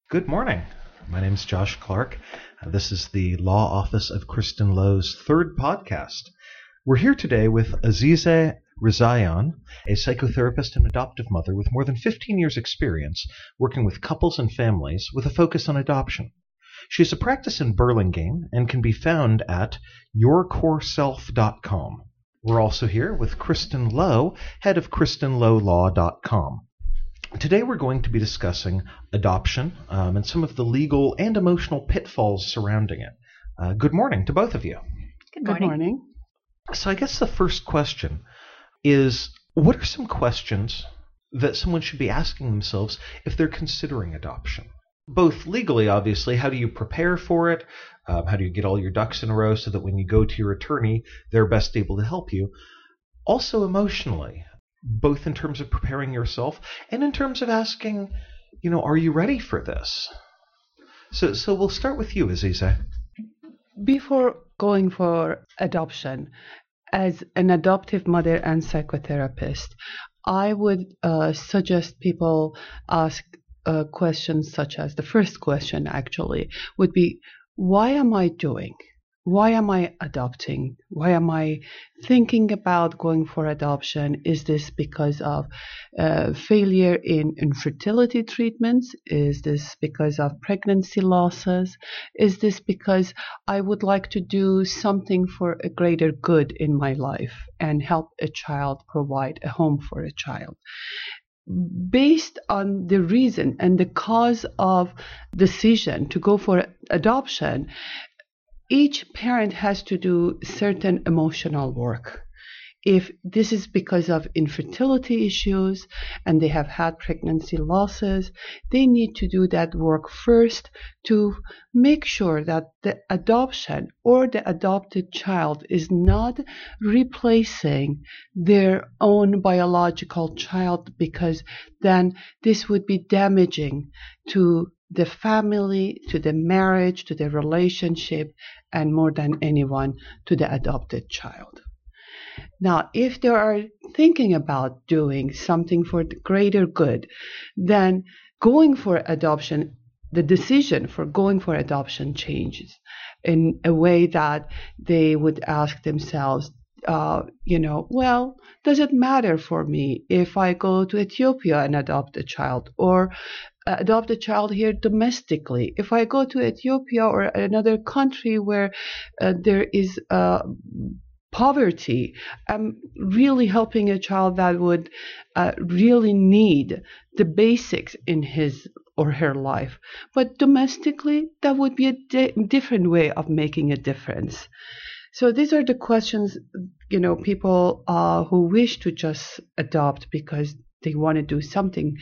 Good morning. My name is Josh Clark. This is the Law Office of Kristen Lowe's third podcast. We're here today with Azize Rezaian, a psychotherapist and adoptive mother with more than 15 years' experience working with couples and families with a focus on adoption. She has a practice in Burlingame and can be found at yourcoreself.com. We're also here with Kristen Lowe, head of KristenLoweLaw.com. Today we're going to be discussing adoption and some of the legal and emotional pitfalls surrounding it. Good morning to both of you. Good morning. So I guess the first question is, what are some questions that someone should be asking themselves if they're considering adoption? Both legally, obviously, how do you prepare for it? How do you get all your ducks in a row so that when you go to your attorney, they're best able to help you? Also emotionally, both in terms of preparing yourself and in terms of asking, are you ready for this? So we'll start with you, Azize. Before going for adoption, as an adoptive mother and psychotherapist, I would suggest people ask questions such as, the first question actually would be, why am I doing? Why am I adopting? Why am I thinking about going for adoption? Is this because of failure in infertility treatments? Is this because of pregnancy losses? Is this because I would like to do something for a greater good in my life and help a child, provide a home for a child? Based on the reason and the cause of decision to go for adoption, each parent has to do certain emotional work. If this is because of infertility issues and they have had pregnancy losses, they need to do that work first to make sure that the adoption or the adopted child is not replacing their own biological child, because then this would be damaging to the family, to the marriage, to the relationship, and more than anyone, to the adopted child. Now, if they are thinking about doing something for the greater good, then going for adoption, the decision for going for adoption changes in a way that they would ask themselves, well, does it matter for me if I go to Ethiopia and adopt a child, or adopt a child here domestically? If I go to Ethiopia or another country where there is poverty, I'm really helping a child that would really need the basics in his or her life. But domestically, that would be a different way of making a difference. So these are the questions, people who wish to just adopt because they want to do something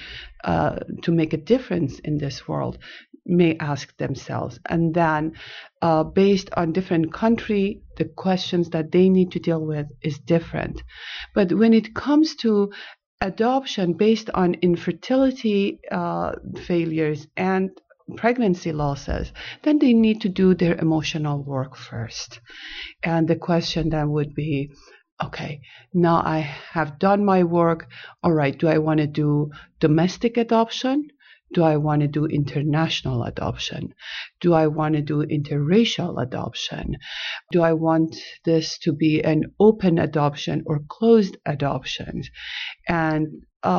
to make a difference in this world may ask themselves. And then based on different country, the questions that they need to deal with is different. But when it comes to adoption based on infertility failures and pregnancy losses, then they need to do their emotional work first. And the question then would be, okay, now I have done my work. All right, do I want to do domestic adoption? Do I want to do international adoption? Do I want to do interracial adoption? Do I want this to be an open adoption or closed adoption? And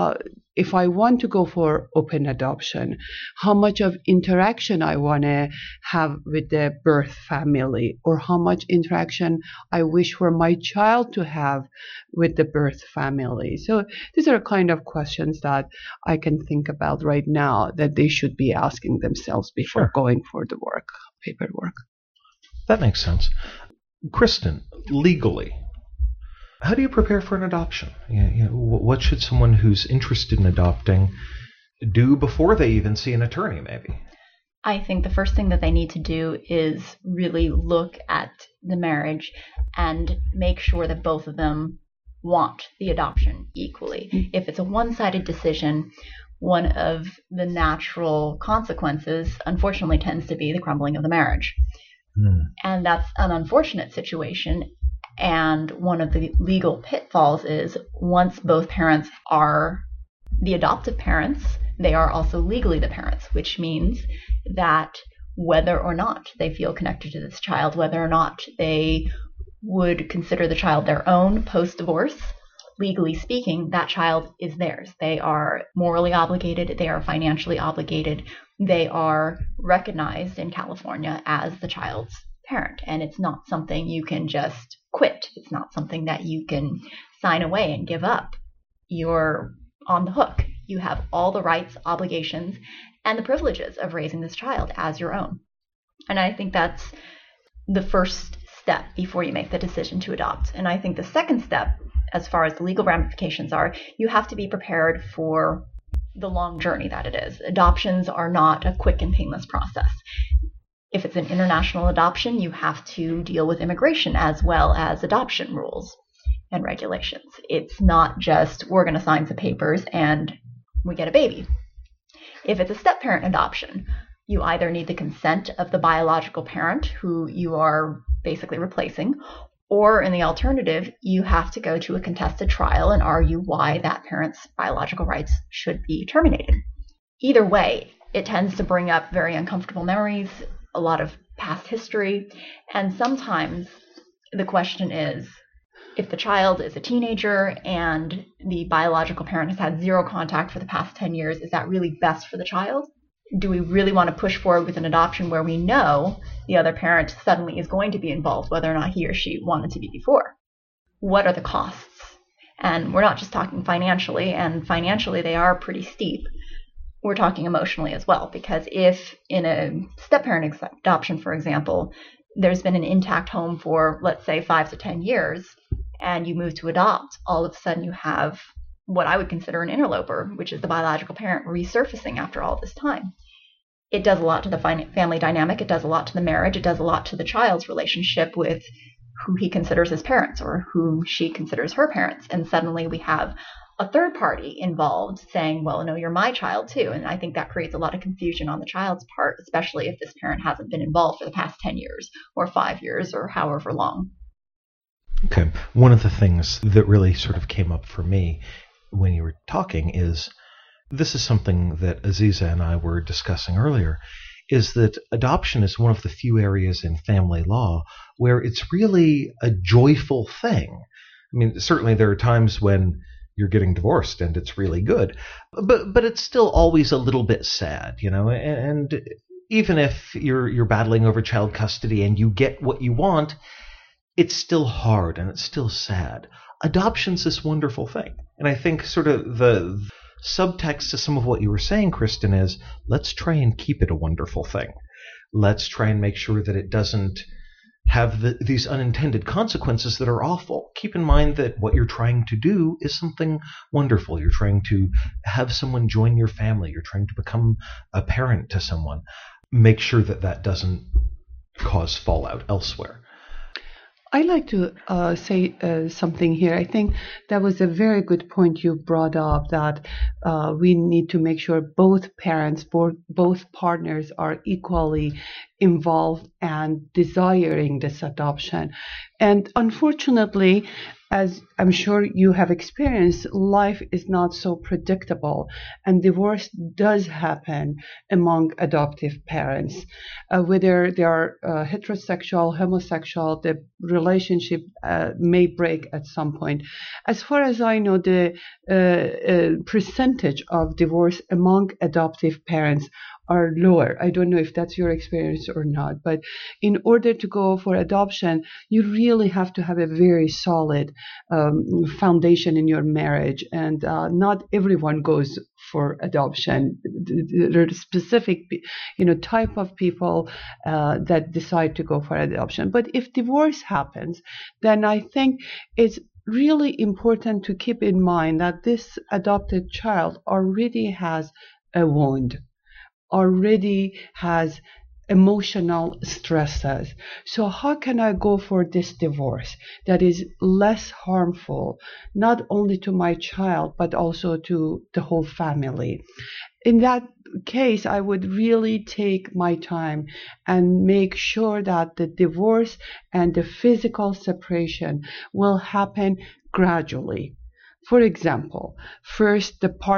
if I want to go for open adoption, how much of interaction I want to have with the birth family, or how much interaction I wish for my child to have with the birth family. So these are kind of questions that I can think about right now that they should be asking themselves before going for the paperwork. That makes sense. Kristen, legally, how do you prepare for an adoption? What should someone who's interested in adopting do before they even see an attorney, maybe? I think the first thing that they need to do is really look at the marriage and make sure that both of them want the adoption equally. Mm-hmm. If it's a one-sided decision, one of the natural consequences, unfortunately, tends to be the crumbling of the marriage. And that's an unfortunate situation. And one of the legal pitfalls is, once both parents are the adoptive parents, they are also legally the parents, which means that whether or not they feel connected to this child, whether or not they would consider the child their own post-divorce, legally speaking, that child is theirs. They are morally obligated. They are financially obligated. They are recognized in California as the child's parent. And it's not something you can just quit. It's not something that you can sign away and give up. You're on the hook. You have all the rights, obligations, and the privileges of raising this child as your own. And I think that's the first step before you make the decision to adopt. And I think the second step, as far as the legal ramifications are, you have to be prepared for the long journey that it is. Adoptions are not a quick and painless process. If it's an international adoption, you have to deal with immigration as well as adoption rules and regulations. It's not just we're going to sign some papers and we get a baby. If it's a step-parent adoption, you either need the consent of the biological parent who you are basically replacing, or in the alternative, you have to go to a contested trial and argue why that parent's biological rights should be terminated. Either way, it tends to bring up very uncomfortable memories, a lot of past history, and sometimes the question is, if the child is a teenager and the biological parent has had zero contact for the past 10 years, is that really best for the child? Do we really want to push forward with an adoption where we know the other parent suddenly is going to be involved, whether or not he or she wanted to be before? What are the costs? And we're not just talking financially, and financially they are pretty steep. We're talking emotionally as well, because if in a step-parent adoption, for example, there's been an intact home for, let's say, 5 to 10 years, and you move to adopt, all of a sudden you have what I would consider an interloper, which is the biological parent resurfacing after all this time. It does a lot to the family dynamic. It does a lot to the marriage. It does a lot to the child's relationship with who he considers his parents or who she considers her parents. And suddenly we have a third party involved saying, well, no, you're my child too. And I think that creates a lot of confusion on the child's part, especially if this parent hasn't been involved for the past 10 years or 5 years or however long. Okay. One of the things that really sort of came up for me when you were talking is, this is something that Aziza and I were discussing earlier, is that adoption is one of the few areas in family law where it's really a joyful thing. I mean, certainly there are times when you're getting divorced and it's really good, but it's still always a little bit sad, you know, and even if you're battling over child custody and you get what you want, it's still hard and it's still sad. Adoption's this wonderful thing. And I think sort of the subtext to some of what you were saying, Kristen, is let's try and keep it a wonderful thing. Let's try and make sure that it doesn't have these unintended consequences that are awful. Keep in mind that what you're trying to do is something wonderful. You're trying to have someone join your family. You're trying to become a parent to someone. Make sure that that doesn't cause fallout elsewhere. I'd like to say something here. I think that was a very good point you brought up, that we need to make sure both parents, both partners are equally involved and desiring this adoption. And unfortunately, as I'm sure you have experienced, life is not so predictable, and divorce does happen among adoptive parents. Whether they are heterosexual, homosexual, the relationship may break at some point. As far as I know, the percentage of divorce among adoptive parents are lower. I don't know if that's your experience or not, but in order to go for adoption, you really have to have a very solid foundation in your marriage, and not everyone goes for adoption. There are specific, type of people that decide to go for adoption. But if divorce happens, then I think it's really important to keep in mind that this adopted child already has a wound, already has emotional stresses. So how can I go for this divorce that is less harmful, not only to my child, but also to the whole family? In that case, I would really take my time and make sure that the divorce and the physical separation will happen gradually. For example, first the partner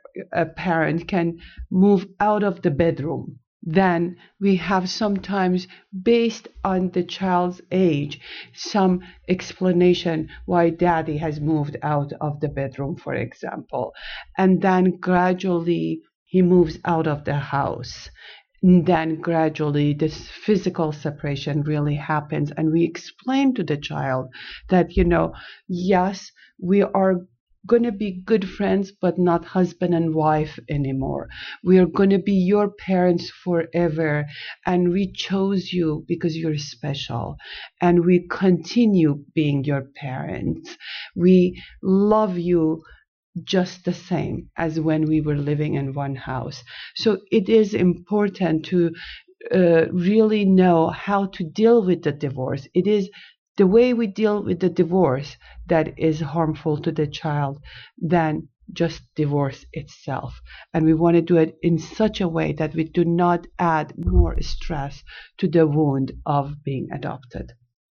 a parent can move out of the bedroom, then we have sometimes, based on the child's age, some explanation why daddy has moved out of the bedroom, for example. And then gradually he moves out of the house. And then gradually this physical separation really happens. And we explain to the child that, yes, we are going to be good friends, but not husband and wife anymore. We are going to be your parents forever, and we chose you because you're special, and we continue being your parents. We love you just the same as when we were living in one house. So it is important to really know how to deal with the divorce. It is the way we deal with the divorce that is harmful to the child than just divorce itself. And we want to do it in such a way that we do not add more stress to the wound of being adopted.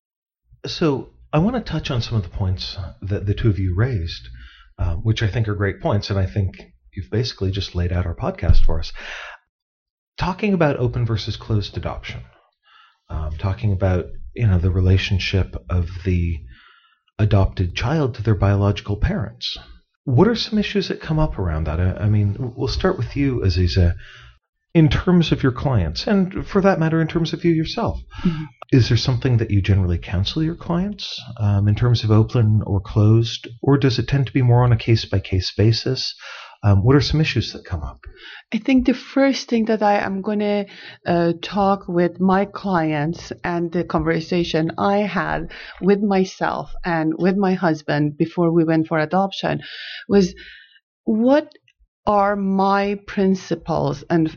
So I want to touch on some of the points that the two of you raised, which I think are great points, and I think you've basically just laid out our podcast for us. Talking about open versus closed adoption, talking about the relationship of the adopted child to their biological parents. What are some issues that come up around that? I mean, we'll start with you, Aziza. In terms of your clients, and for that matter, in terms of you yourself, is there something that you generally counsel your clients in terms of open or closed, or does it tend to be more on a case-by-case basis? What are some issues that come up? I think the first thing that I am going to talk with my clients, and the conversation I had with myself and with my husband before we went for adoption, was what are my principles and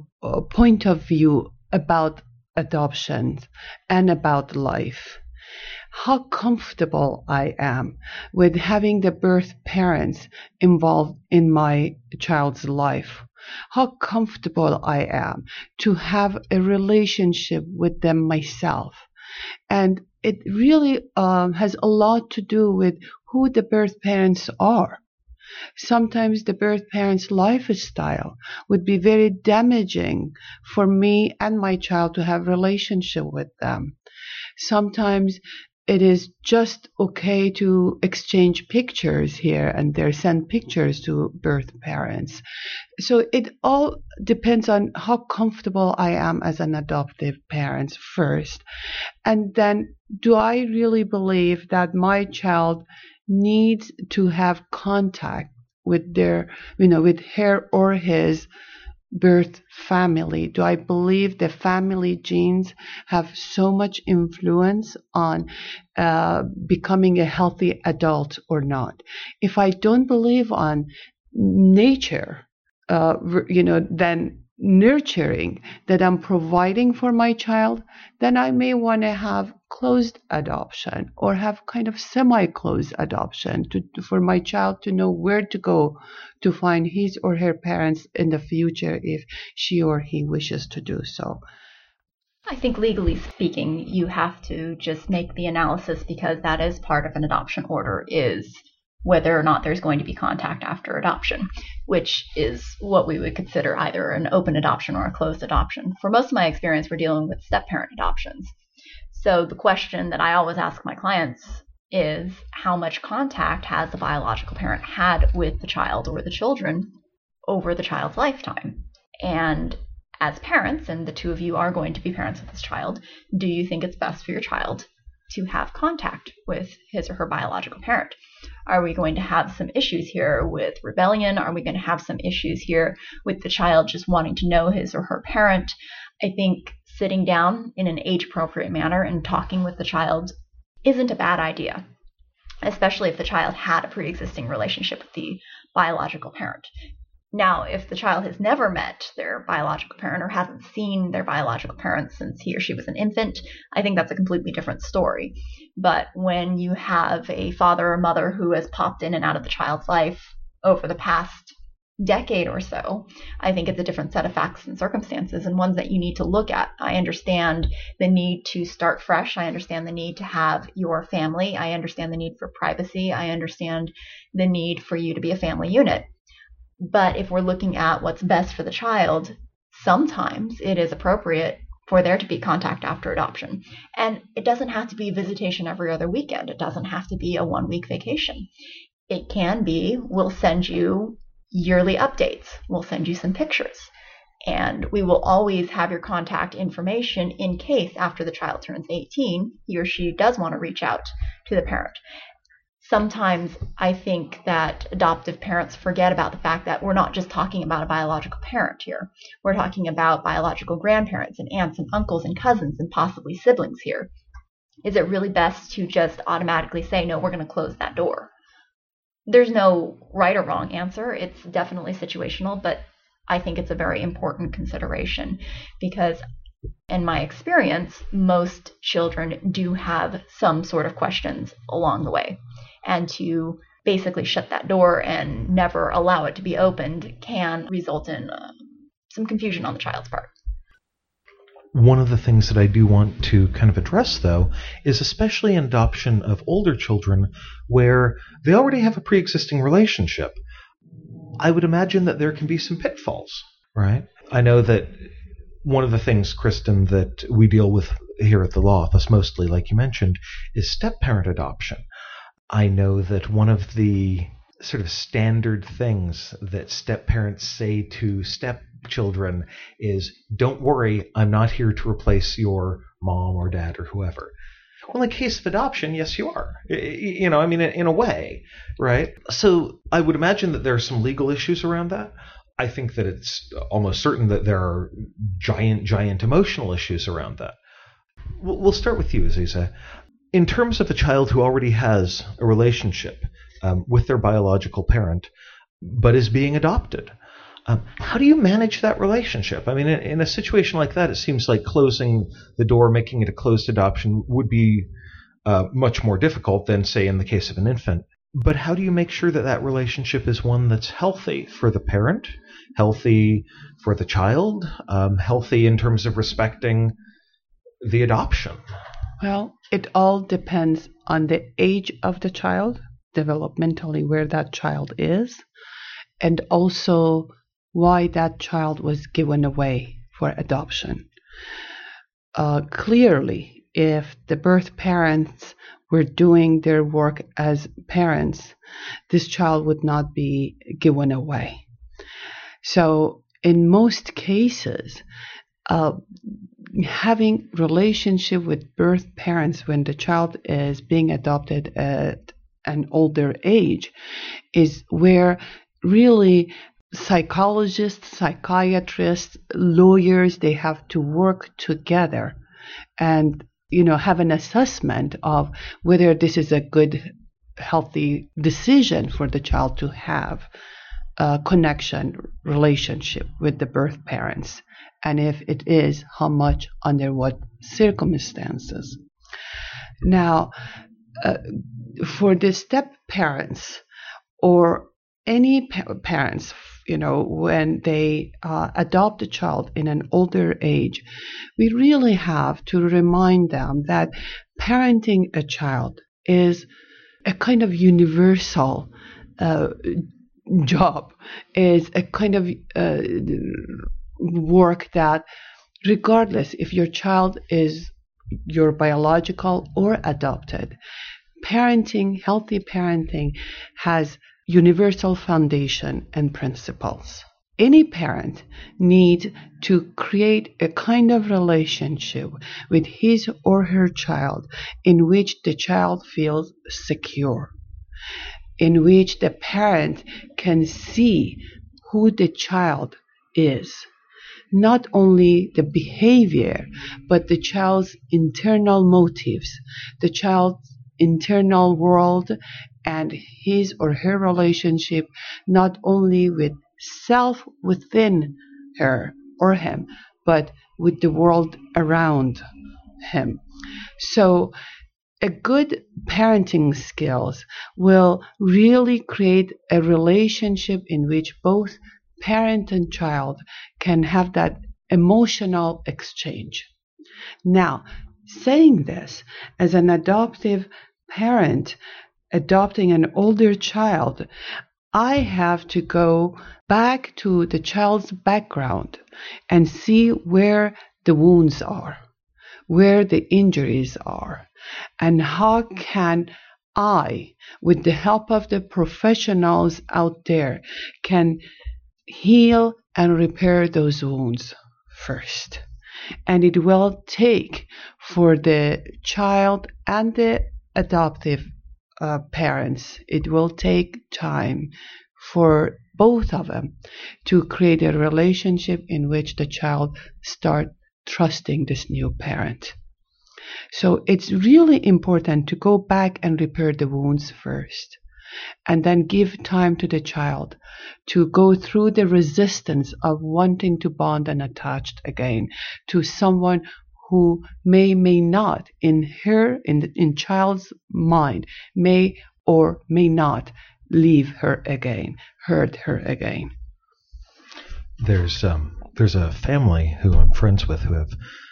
point of view about adoption and about life. How comfortable I am with having the birth parents involved in my child's life. How comfortable I am to have a relationship with them myself. And it really has a lot to do with who the birth parents are. Sometimes the birth parents' lifestyle would be very damaging for me and my child to have a relationship with them. Sometimes it is just okay to exchange pictures here and there, send pictures to birth parents. So it all depends on how comfortable I am as an adoptive parent first. And then, do I really believe that my child needs to have contact with their, with her or his birth family? Do I believe the family genes have so much influence on becoming a healthy adult or not? If I don't believe on nature, then nurturing that I'm providing for my child, then I may want to have closed adoption or have kind of semi-closed adoption for my child to know where to go to find his or her parents in the future if she or he wishes to do so. I think legally speaking, you have to just make the analysis, because that is part of an adoption order, is whether or not there's going to be contact after adoption, which is what we would consider either an open adoption or a closed adoption. For most of my experience, we're dealing with step-parent adoptions. So the question that I always ask my clients is, how much contact has the biological parent had with the child or the children over the child's lifetime? And as parents, and the two of you are going to be parents of this child, do you think it's best for your child to have contact with his or her biological parent? Are we going to have some issues here with rebellion? Are we going to have some issues here with the child just wanting to know his or her parent? I think sitting down in an age-appropriate manner and talking with the child isn't a bad idea, especially if the child had a pre-existing relationship with the biological parent. Now, if the child has never met their biological parent or hasn't seen their biological parent since he or she was an infant, I think that's a completely different story. But when you have a father or mother who has popped in and out of the child's life over the past decade or so, I think it's a different set of facts and circumstances, and ones that you need to look at. I understand the need to start fresh. I understand the need to have your family. I understand the need for privacy. I understand the need for you to be a family unit. But if we're looking at what's best for the child, sometimes it is appropriate for there to be contact after adoption. And it doesn't have to be visitation every other weekend. It doesn't have to be a 1-week vacation. It can be, we'll send you yearly updates. We'll send you some pictures. And we will always have your contact information in case after the child turns 18, he or she does want to reach out to the parent. Sometimes I think that adoptive parents forget about the fact that we're not just talking about a biological parent here. We're talking about biological grandparents and aunts and uncles and cousins and possibly siblings here. Is it really best to just automatically say, no, we're going to close that door? There's no right or wrong answer. It's definitely situational, but I think it's a very important consideration because in my experience, most children do have some sort of questions along the way. And to basically shut that door and never allow it to be opened can result in some confusion on the child's part. One of the things that I do want to kind of address, though, is especially in adoption of older children where they already have a pre-existing relationship. I would imagine that there can be some pitfalls, right? I know that one of the things, Kristen, that we deal with here at the law office mostly, like you mentioned, is step-parent adoption. I know that one of the sort of standard things that step-parents say to stepchildren is, don't worry, I'm not here to replace your mom or dad or whoever. Well, in the case of adoption, yes, you are. In a way, right? So I would imagine that there are some legal issues around that. I think that it's almost certain that there are giant emotional issues around that. We'll start with you, Aziza. In terms of a child who already has a relationship with their biological parent, but is being adopted, how do you manage that relationship? I mean, in a situation like that, it seems like closing the door, making it a closed adoption would be much more difficult than, say, in the case of an infant. But how do you make sure that that relationship is one that's healthy for the parent, healthy for the child, healthy in terms of respecting the adoption? Well, it all depends on the age of the child, developmentally where that child is, and also why that child was given away for adoption. Clearly, if the birth parents were doing their work as parents, this child would not be given away. So in most cases, having relationship with birth parents when the child is being adopted at an older age is where really psychologists, psychiatrists, lawyers, they have to work together and have an assessment of whether this is a good, healthy decision for the child to have a connection, relationship with the birth parents. And if it is, how much, under what circumstances. Now, for the step parents or any parents, when they adopt a child in an older age, we really have to remind them that parenting a child is a kind of universal job, is a kind of work that regardless if your child is your biological or adopted, parenting, healthy parenting has universal foundation and principles. Any parent needs to create a kind of relationship with his or her child in which the child feels secure, in which the parent can see who the child is. Not only the behavior, but the child's internal motives, the child's internal world, and his or her relationship not only with self within her or him, but with the world around him. So a good parenting skills will really create a relationship in which both parent and child can have that emotional exchange. Now, saying this, as an adoptive parent adopting an older child, I have to go back to the child's background and see where the wounds are, where the injuries are, and how can I, with the help of the professionals out there, can heal and repair those wounds first. And it will take for the child and the adoptive parents, it will take time for both of them to create a relationship in which the child start trusting this new parent. So it's really important to go back and repair the wounds first, and then give time to the child to go through the resistance of wanting to bond and attached again to someone who may not in child's mind may or may not leave her again, hurt her again. There's a family who I'm friends with who have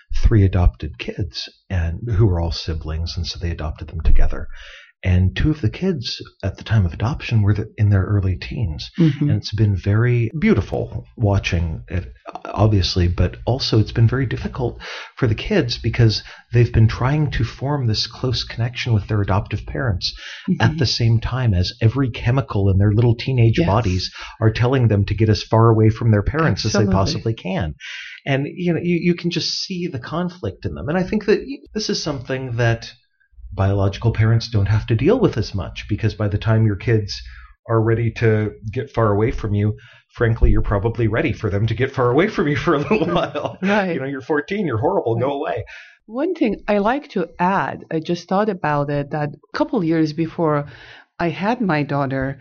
3 adopted kids and who are all siblings, and so they adopted them together. And 2 of the kids at the time of adoption were in their early teens. Mm-hmm. And it's been very beautiful watching it, obviously, but also it's been very difficult for the kids because they've been trying to form this close connection with their adoptive parents at the same time as every chemical in their little teenage bodies are telling them to get as far away from their parents as they possibly can. And you can just see the conflict in them. And I think that this is something that biological parents don't have to deal with as much, because by the time your kids are ready to get far away from you, frankly, you're probably ready for them to get far away from you for a little while. Right. You're 14, you're horrible, go away. One thing I like to add, I just thought about it, that a couple years before I had my daughter,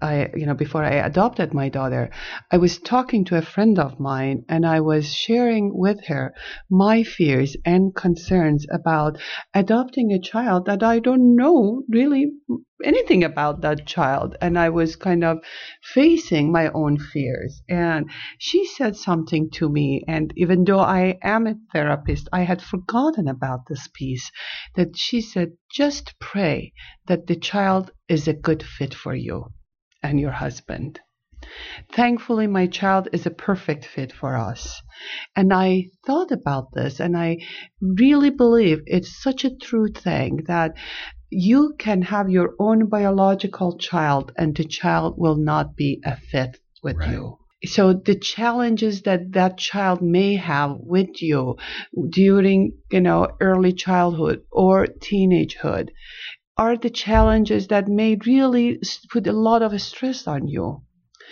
before I adopted my daughter, I was talking to a friend of mine and I was sharing with her my fears and concerns about adopting a child that I don't know really anything about that child. And I was kind of facing my own fears. And she said something to me, and even though I am a therapist, I had forgotten about this piece, that she said, just pray that the child is a good fit for you and your husband. Thankfully, my child is a perfect fit for us. And I thought about this, and I really believe it's such a true thing that you can have your own biological child and the child will not be a fit with you. So the challenges that child may have with you during, early childhood or teenagehood are the challenges that may really put a lot of stress on you.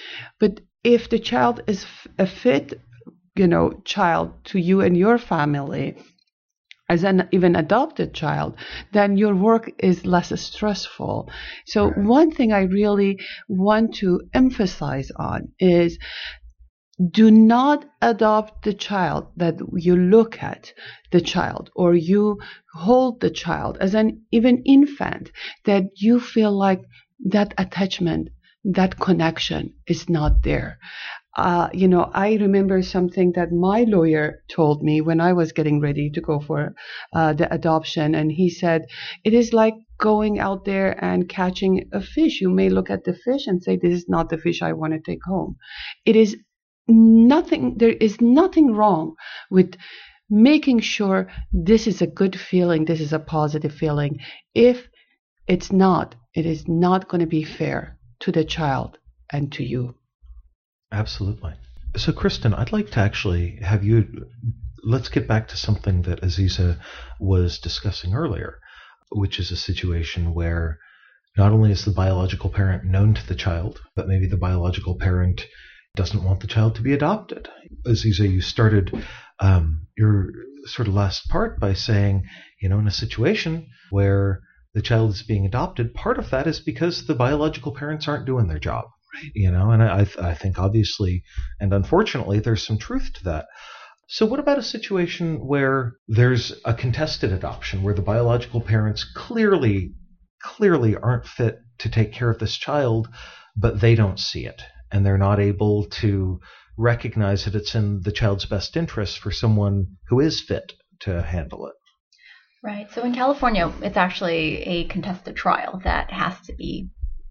But if the child is a fit, child to you and your family, as an even adopted child, then your work is less stressful. So one thing I really want to emphasize on is, do not adopt the child that you look at the child or you hold the child as an even infant that you feel like that attachment, that connection is not there. I remember something that my lawyer told me when I was getting ready to go for the adoption. And he said, it is like going out there and catching a fish. You may look at the fish and say, this is not the fish I want to take home. There is nothing wrong with making sure this is a good feeling, this is a positive feeling. If it's not, it is not going to be fair to the child and to you. Absolutely. So, Kristen, I'd like to actually have you, let's get back to something that Aziza was discussing earlier, which is a situation where not only is the biological parent known to the child, but maybe the biological parent doesn't want the child to be adopted. Aziza, you started your sort of last part by saying, in a situation where the child is being adopted, part of that is because the biological parents aren't doing their job. Right. And I think obviously and unfortunately there's some truth to that. So what about a situation where there's a contested adoption, where the biological parents clearly aren't fit to take care of this child, but they don't see it, and they're not able to recognize that it's in the child's best interest for someone who is fit to handle it? Right. So in California, it's actually a contested trial that has to be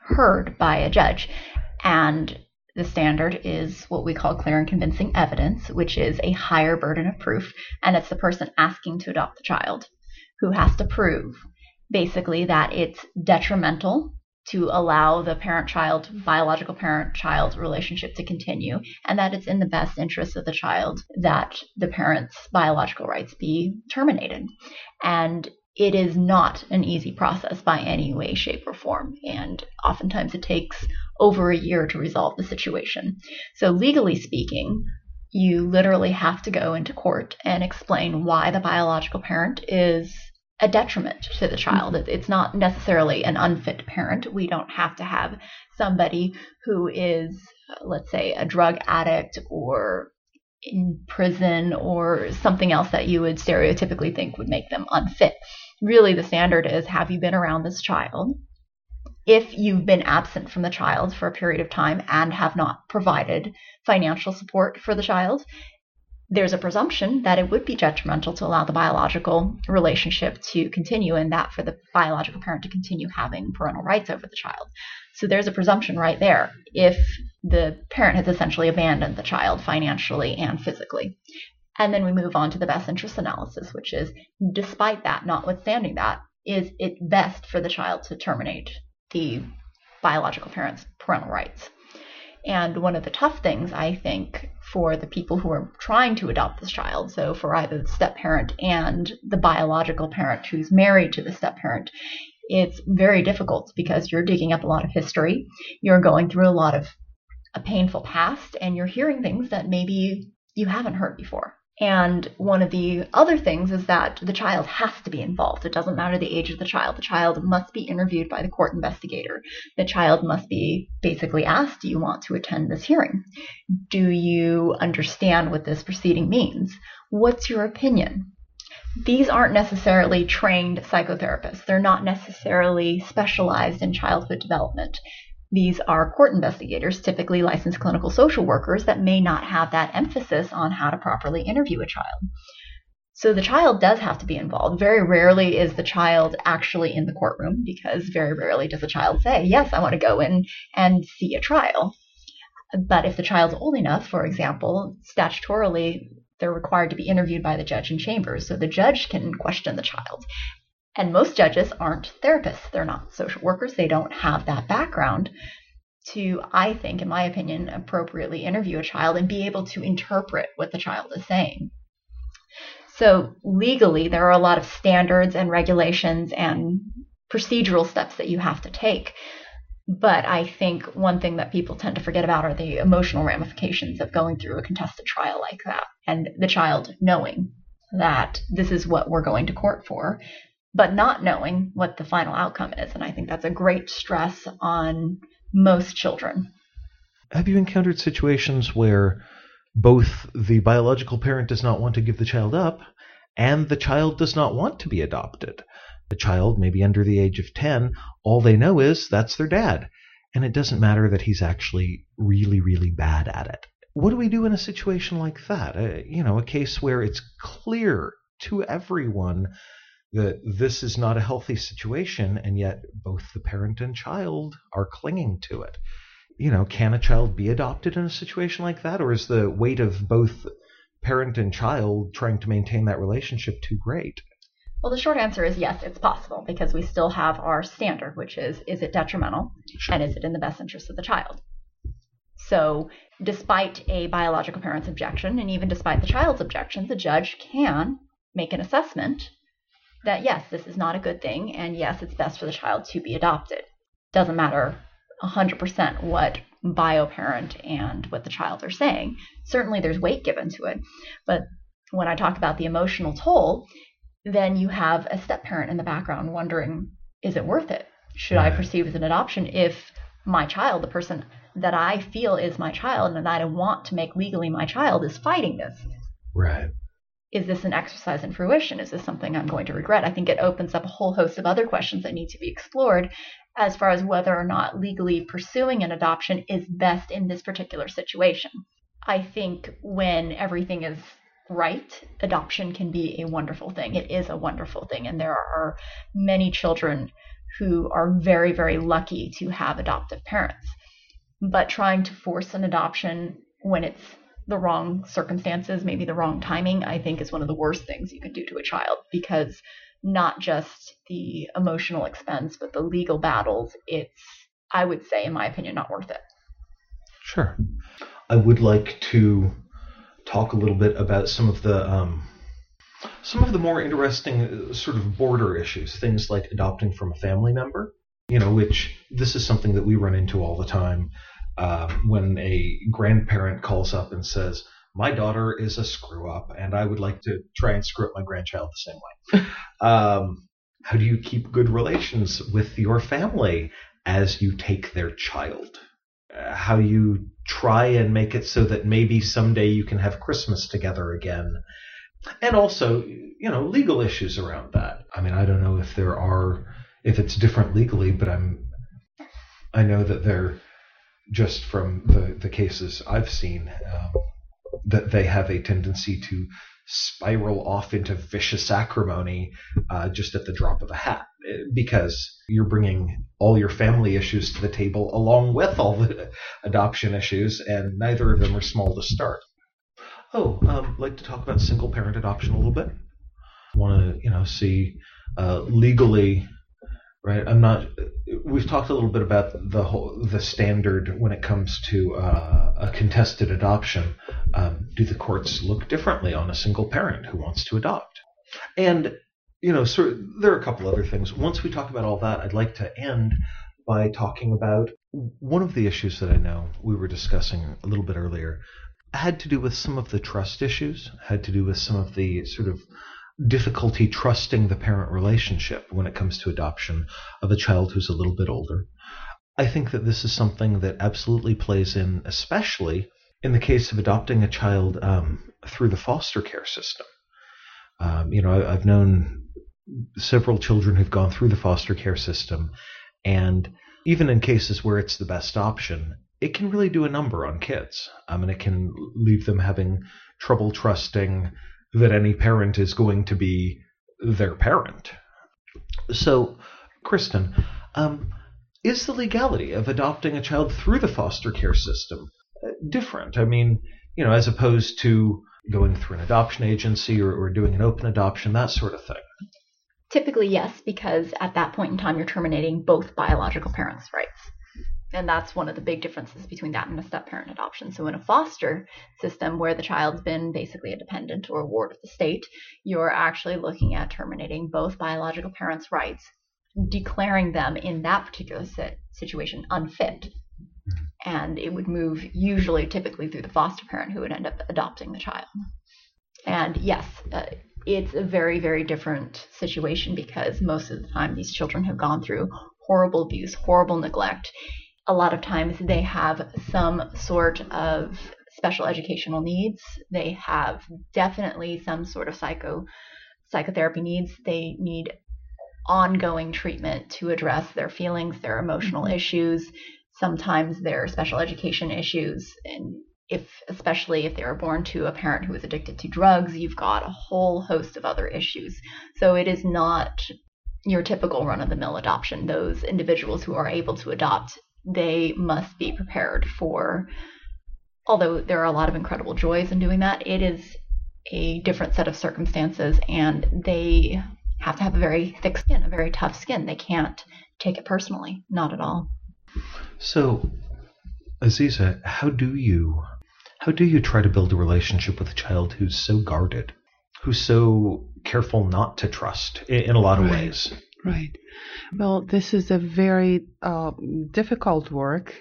heard by a judge. And the standard is what we call clear and convincing evidence, which is a higher burden of proof. And it's the person asking to adopt the child who has to prove basically that it's detrimental to allow the parent-child, biological parent-child relationship to continue, and that it's in the best interest of the child that the parent's biological rights be terminated. And it is not an easy process by any way, shape, or form, and oftentimes it takes over a year to resolve the situation. So legally speaking, you literally have to go into court and explain why the biological parent is a detriment to the child. It's not necessarily an unfit parent. We don't have to have somebody who is, let's say, a drug addict or in prison or something else that you would stereotypically think would make them unfit. Really, the standard is, have you been around this child? If you've been absent from the child for a period of time and have not provided financial support for the child, there's a presumption that it would be detrimental to allow the biological relationship to continue, and that for the biological parent to continue having parental rights over the child. So there's a presumption right there if the parent has essentially abandoned the child financially and physically. And then we move on to the best interest analysis, which is, despite that, notwithstanding that, is it best for the child to terminate the biological parent's parental rights? And one of the tough things, I think, for the people who are trying to adopt this child, so for either the step parent and the biological parent who's married to the step parent, it's very difficult because you're digging up a lot of history, you're going through a lot of a painful past, and you're hearing things that maybe you haven't heard before. And one of the other things is that the child has to be involved. It doesn't matter the age of the child. The child must be interviewed by the court investigator. The child must be basically asked, do you want to attend this hearing? Do you understand what this proceeding means? What's your opinion? These aren't necessarily trained psychotherapists. They're not necessarily specialized in childhood development. These are court investigators, typically licensed clinical social workers, that may not have that emphasis on how to properly interview a child. So the child does have to be involved. Very rarely is the child actually in the courtroom, because very rarely does the child say, yes, I want to go in and see a trial. But if the child's old enough, for example, statutorily, they're required to be interviewed by the judge in chambers, so the judge can question the child. And most judges aren't therapists. They're not social workers. They don't have that background to, I think, in my opinion, appropriately interview a child and be able to interpret what the child is saying. So legally, there are a lot of standards and regulations and procedural steps that you have to take. But I think one thing that people tend to forget about are the emotional ramifications of going through a contested trial like that, and the child knowing that this is what we're going to court for, but not knowing what the final outcome is. And I think that's a great stress on most children. Have you encountered situations where both the biological parent does not want to give the child up and the child does not want to be adopted? The child may be under the age of 10. All they know is that's their dad. And it doesn't matter that he's actually really, really bad at it. What do we do in a situation like that? A case where it's clear to everyone that this is not a healthy situation, and yet both the parent and child are clinging to it. Can a child be adopted in a situation like that? Or is the weight of both parent and child trying to maintain that relationship too great? Well, the short answer is yes, it's possible, because we still have our standard, which is it detrimental? Sure. And is it in the best interest of the child? So despite a biological parent's objection, and even despite the child's objection, the judge can make an assessment that yes, this is not a good thing, and yes, it's best for the child to be adopted. Doesn't matter 100% what bio-parent and what the child are saying. Certainly there's weight given to it. But when I talk about the emotional toll, then you have a step-parent in the background wondering, is it worth it? Should I proceed with an adoption if my child, the person that I feel is my child and that I want to make legally my child, is fighting this? Right. Is this an exercise in fruition? Is this something I'm going to regret? I think it opens up a whole host of other questions that need to be explored as far as whether or not legally pursuing an adoption is best in this particular situation. I think when everything is right, adoption can be a wonderful thing. It is a wonderful thing. And there are many children who are very, very lucky to have adoptive parents. But trying to force an adoption when it's the wrong circumstances, maybe the wrong timing, I think is one of the worst things you can do to a child, because not just the emotional expense, but the legal battles, it's, I would say, in my opinion, not worth it. Sure. I would like to talk a little bit about some of the more interesting sort of border issues, things like adopting from a family member, which this is something that we run into all the time when a grandparent calls up and says, my daughter is a screw up and I would like to try and screw up my grandchild the same way. How do you keep good relations with your family as you take their child? How you try and make it so that maybe someday you can have Christmas together again. And also, legal issues around that. I mean, I don't know if it's different legally, but I know that they're, just from the cases I've seen, that they have a tendency to spiral off into vicious acrimony just at the drop of a hat, because you're bringing all your family issues to the table along with all the adoption issues, and neither of them are small to start. Like to talk about single parent adoption a little bit. Want to, see legally, right? We've talked a little bit about the standard when it comes to a contested adoption. Do the courts look differently on a single parent who wants to adopt? And, there are a couple other things. Once we talk about all that, I'd like to end by talking about one of the issues that I know we were discussing a little bit earlier. Had to do with some of the trust issues, had to do with some of the sort of difficulty trusting the parent relationship when it comes to adoption of a child who's a little bit older. I think that this is something that absolutely plays in, especially in the case of adopting a child through the foster care system. I've known several children who've gone through the foster care system, and even in cases where it's the best option, it can really do a number on kids. And it can leave them having trouble trusting that any parent is going to be their parent. So, Kristen, is the legality of adopting a child through the foster care system different? I mean, as opposed to going through an adoption agency or doing an open adoption, that sort of thing. Typically, yes, because at that point in time, you're terminating both biological parents' rights. And that's one of the big differences between that and a step-parent adoption. So in a foster system where the child's been basically a dependent or a ward of the state, you're actually looking at terminating both biological parents' rights, declaring them in that particular situation unfit. And it would move typically through the foster parent who would end up adopting the child. And yes, it's a very, very different situation because most of the time these children have gone through horrible abuse, horrible neglect. A lot of times they have some sort of special educational needs. They have definitely some sort of psychotherapy needs. They need ongoing treatment to address their feelings, their emotional issues, sometimes their special education issues. And especially if they were born to a parent who is addicted to drugs, you've got a whole host of other issues. So it is not your typical run-of-the-mill adoption. Those individuals who are able to adopt, they must be prepared for, although there are a lot of incredible joys in doing that, it is a different set of circumstances, and they have to have a very thick skin, a very tough skin. They can't take it personally, not at all. So, Aziza, how do you try to build a relationship with a child who's so guarded, who's so careful not to trust in a lot of ways? Right. Well, this is a very difficult work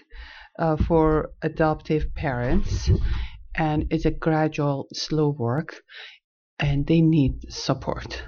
for adoptive parents, and it's a gradual, slow work, and they need support.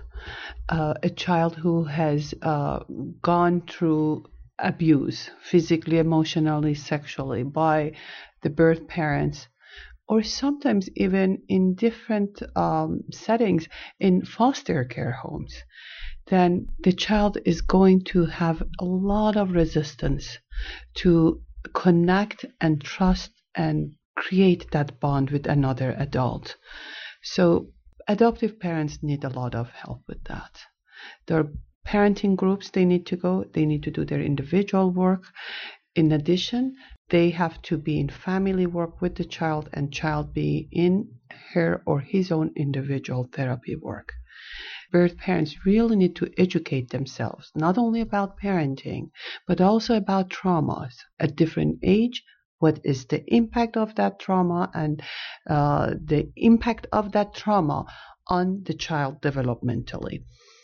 A child who has gone through abuse, physically, emotionally, sexually, by the birth parents, or sometimes even in different settings in foster care homes, then the child is going to have a lot of resistance to connect and trust and create that bond with another adult. So adoptive parents need a lot of help with that. There are parenting groups they need to go. They need to do their individual work. In addition, they have to be in family work with the child, and child be in her or his own individual therapy work. Birth parents really need to educate themselves, not only about parenting, but also about traumas at different age. What is the impact of that trauma and the impact of that trauma on the child developmentally?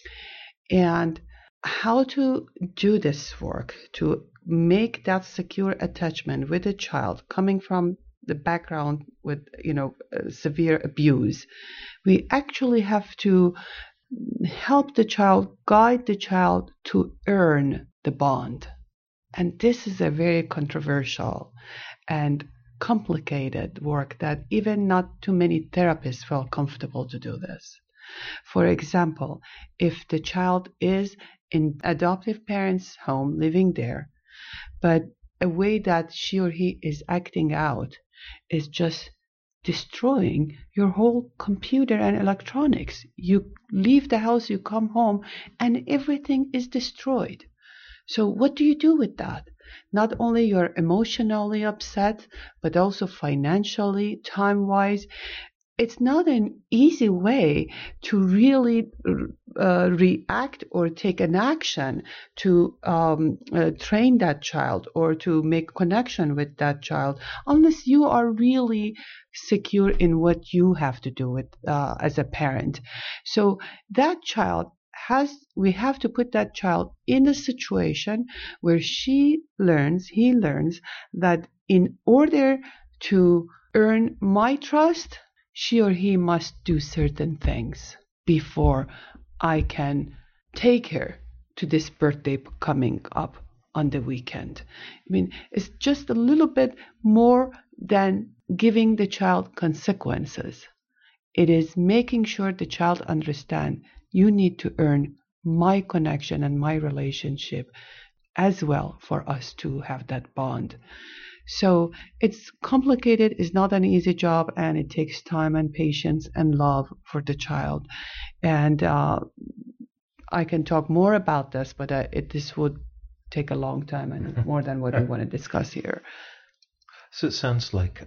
And how to do this work to make that secure attachment with a child coming from the background with severe abuse. We actually have to help the child, guide the child to earn the bond. And this is a very controversial and complicated work that even not too many therapists feel comfortable to do this. For example, if the child is in adoptive parents' home living there, but a way that she or he is acting out is just destroying your whole computer and electronics. You leave the house, you come home, and everything is destroyed. So what do you do with that? Not only you're emotionally upset, but also financially, time-wise. It's not an easy way to really react or take an action to train that child or to make connection with that child unless you are really secure in what you have to do with as a parent. So that child we have to put that child in a situation where he learns that in order to earn my trust, she or he must do certain things before I can take her to this birthday coming up on the weekend. I mean, it's just a little bit more than giving the child consequences. It is making sure the child understands you need to earn my connection and my relationship as well for us to have that bond. So it's complicated, it's not an easy job, and it takes time and patience and love for the child. And I can talk more about this, but this would take a long time and more than what we want to discuss here. So it sounds like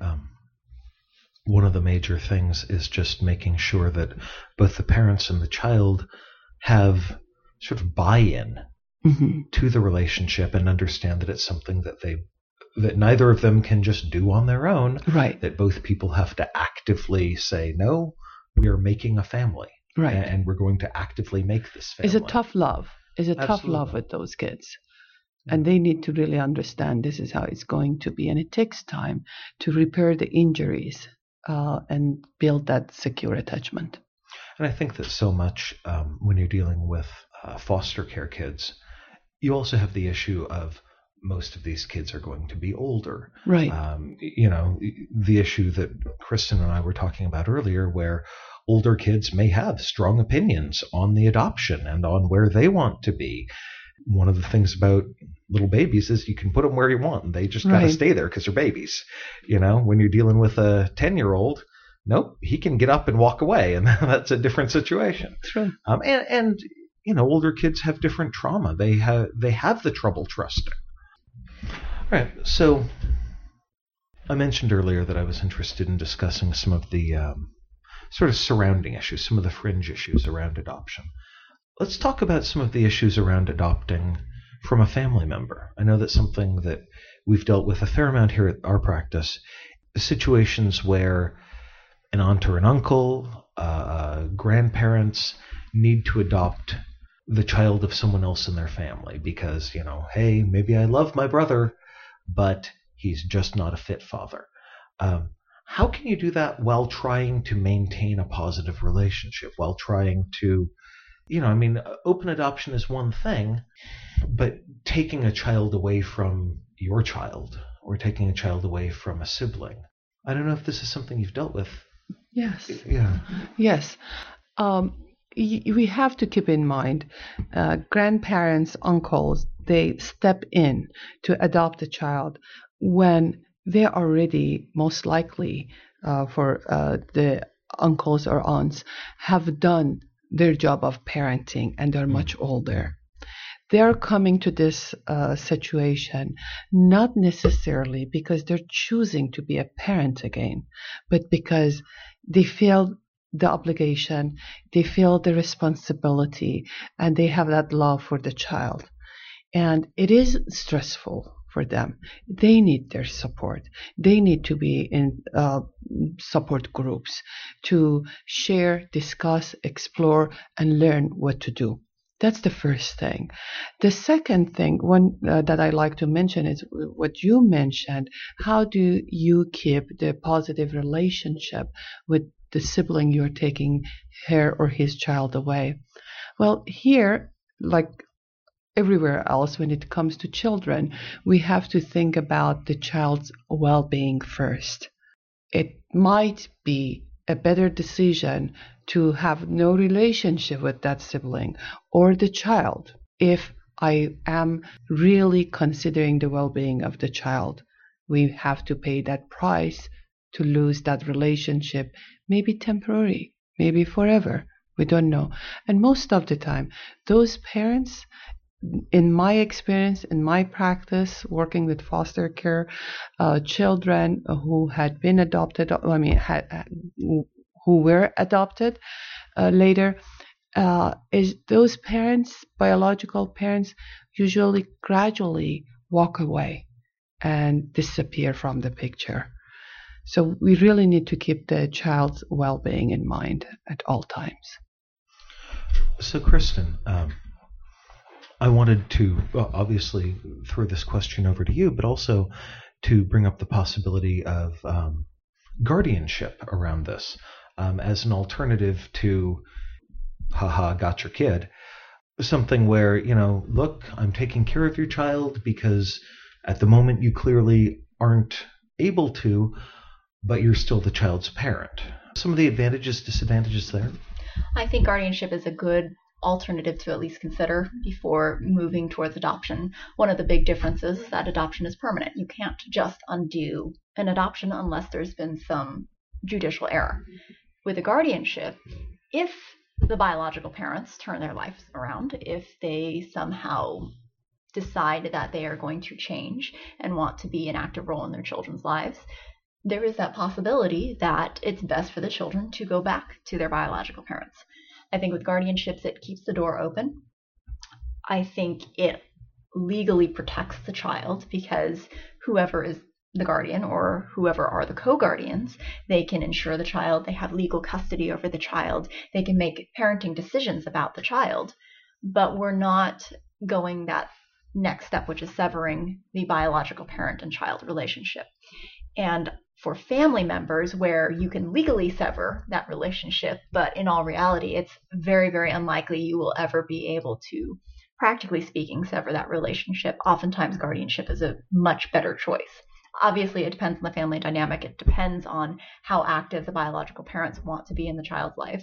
one of the major things is just making sure that both the parents and the child have sort of buy-in to the relationship and understand that it's something that neither of them can just do on their own. Right. That both people have to actively say, no, we are making a family. Right. And we're going to actively make this family. It's a tough love. Tough love with those kids. And they need to really understand this is how it's going to be. And it takes time to repair the injuries and build that secure attachment. And I think that so much when you're dealing with foster care kids, you also have the issue of most of these kids are going to be older. Right. The issue that Kristen and I were talking about earlier, where older kids may have strong opinions on the adoption and on where they want to be. One of the things about little babies is you can put them where you want and they just got to stay there because they're babies. When you're dealing with a 10-year-old, nope, he can get up and walk away, and that's a different situation. True. And older kids have different trauma. They have the trouble trusting. All right, so I mentioned earlier that I was interested in discussing some of the sort of surrounding issues, some of the fringe issues around adoption. Let's talk about some of the issues around adopting from a family member. I know that's something that we've dealt with a fair amount here at our practice, situations where an aunt or an uncle, grandparents need to adopt the child of someone else in their family because, hey, maybe I love my brother, but he's just not a fit father. How can you do that while trying to maintain a positive relationship, while trying to, open adoption is one thing, but taking a child away from your child or taking a child away from a sibling? I don't know if this is something you've dealt with. Yes. Yeah. Yes. We have to keep in mind, grandparents, uncles, they step in to adopt a child when they are ready, most likely, for the uncles or aunts, have done their job of parenting and they're much older. they're coming to this situation not necessarily because they're choosing to be a parent again, but because they feel the obligation, they feel the responsibility, and they have that love for the child. And it is stressful for them. They need their support. They need to be in support groups to share, discuss, explore, and learn what to do. That's the first thing. The second thing, that I like to mention is what you mentioned. How do you keep the positive relationship with the sibling you're taking her or his child away? Well, here, like everywhere else, when it comes to children, we have to think about the child's well-being first. It might be a better decision to have no relationship with that sibling or the child if I am really considering the well-being of the child. We have to pay that price to lose that relationship, maybe temporary, maybe forever. We don't know. And most of the time, those parents, in my experience, in my practice, working with foster care children who had been adopted, who were adopted later, is those parents, biological parents, usually gradually walk away and disappear from the picture. So we really need to keep the child's well-being in mind at all times. So, Kristen, I wanted to obviously throw this question over to you, but also to bring up the possibility of guardianship around this as an alternative to, haha, got your kid. Something where, look, I'm taking care of your child because at the moment you clearly aren't able to, but you're still the child's parent. Some of the advantages, disadvantages there? I think guardianship is a good alternative to at least consider before moving towards adoption. One of the big differences is that adoption is permanent. You can't just undo an adoption unless there's been some judicial error. With a guardianship, if the biological parents turn their lives around, if they somehow decide that they are going to change and want to be an active role in their children's lives, there is that possibility that it's best for the children to go back to their biological parents. I think with guardianships, it keeps the door open. I think it legally protects the child because whoever is the guardian or whoever are the co-guardians, they can insure the child, they have legal custody over the child, they can make parenting decisions about the child. But we're not going that next step, which is severing the biological parent and child relationship. And for family members where you can legally sever that relationship, but in all reality, it's very, very unlikely you will ever be able to, practically speaking, sever that relationship. Oftentimes, guardianship is a much better choice. Obviously, it depends on the family dynamic. It depends on how active the biological parents want to be in the child's life.